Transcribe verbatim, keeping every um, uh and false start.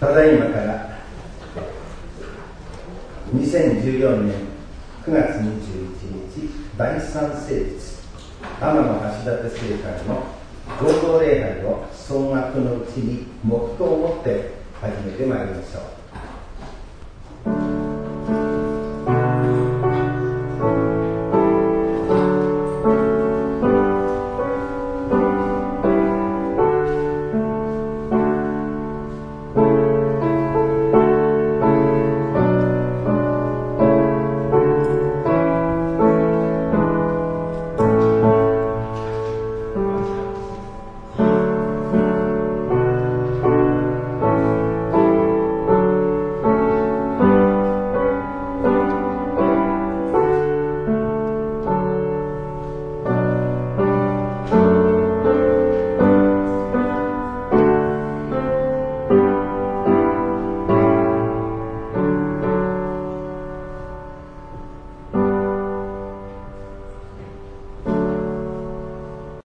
ただいまからにせんじゅうよねんくがつにじゅういちにちだいさん聖日天橋立聖会の合同礼拝を総額のうちに黙祷をもって始めてまいりましょう。